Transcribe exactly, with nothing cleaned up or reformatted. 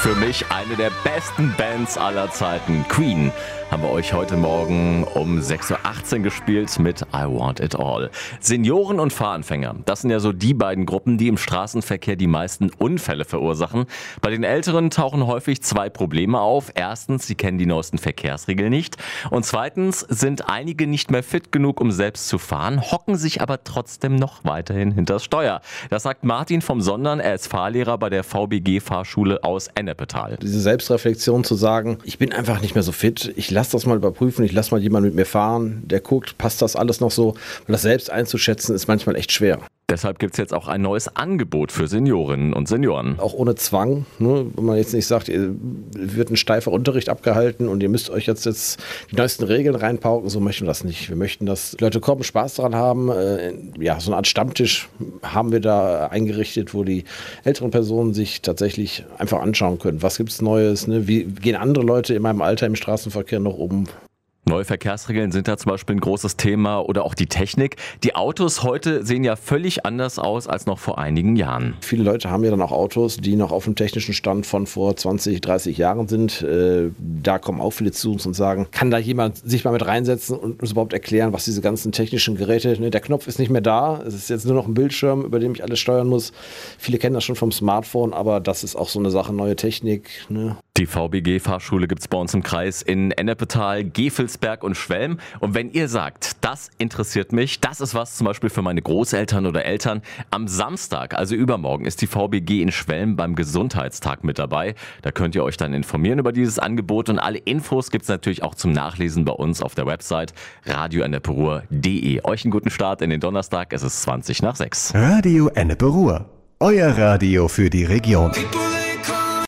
Für mich eine der besten Bands aller Zeiten. Queen haben wir euch heute Morgen um sechs Uhr achtzehn gespielt mit I Want It All. Senioren und Fahranfänger, das sind ja so die beiden Gruppen, die im Straßenverkehr die meisten Unfälle verursachen. Bei den Älteren tauchen häufig zwei Probleme auf. Erstens, sie kennen die neuesten Verkehrsregeln nicht. Und zweitens sind einige nicht mehr fit genug, um selbst zu fahren, hocken sich aber trotzdem noch weiterhin hinters Steuer. Das sagt Martin vom Sondern, er ist Fahrlehrer bei der V B G-Fahrschule aus Ennepetal. Diese Selbstreflexion zu sagen, ich bin einfach nicht mehr so fit, ich lass das mal überprüfen, ich lass mal jemanden mit mir fahren, der guckt, passt das alles noch so? Und das selbst einzuschätzen ist manchmal echt schwer. Deshalb gibt es jetzt auch ein neues Angebot für Seniorinnen und Senioren. Auch ohne Zwang, ne? Wenn man jetzt nicht sagt, ihr wird ein steifer Unterricht abgehalten und ihr müsst euch jetzt, jetzt die neuesten Regeln reinpauken, so möchten wir das nicht. Wir möchten, dass die Leute kommen, Spaß daran haben. Äh, ja, so eine Art Stammtisch haben wir da eingerichtet, wo die älteren Personen sich tatsächlich einfach anschauen können. Was gibt's Neues? Ne? Wie gehen andere Leute in meinem Alter im Straßenverkehr noch um? Neue Verkehrsregeln sind da zum Beispiel ein großes Thema oder auch die Technik. Die Autos heute sehen ja völlig anders aus als noch vor einigen Jahren. Viele Leute haben ja dann auch Autos, die noch auf dem technischen Stand von vor zwanzig, dreißig Jahren sind. Äh, da kommen auch viele zu uns und sagen, kann da jemand sich mal mit reinsetzen und uns überhaupt erklären, was diese ganzen technischen Geräte, ne, der Knopf ist nicht mehr da, es ist jetzt nur noch ein Bildschirm, über den ich alles steuern muss. Viele kennen das schon vom Smartphone, aber das ist auch so eine Sache, neue Technik. Ne? Die V B G-Fahrschule gibt es bei uns im Kreis in Ennepetal, Gevelsberg und Schwelm. Und wenn ihr sagt, das interessiert mich, das ist was zum Beispiel für meine Großeltern oder Eltern, am Samstag, also übermorgen, ist die V B G in Schwelm beim Gesundheitstag mit dabei. Da könnt ihr euch dann informieren über dieses Angebot und alle Infos gibt es natürlich auch zum Nachlesen bei uns auf der Website radio enneperuhr punkt de. Euch einen guten Start in den Donnerstag, es ist zwanzig nach sechs. Radio Enneperuhr, euer Radio für die Region.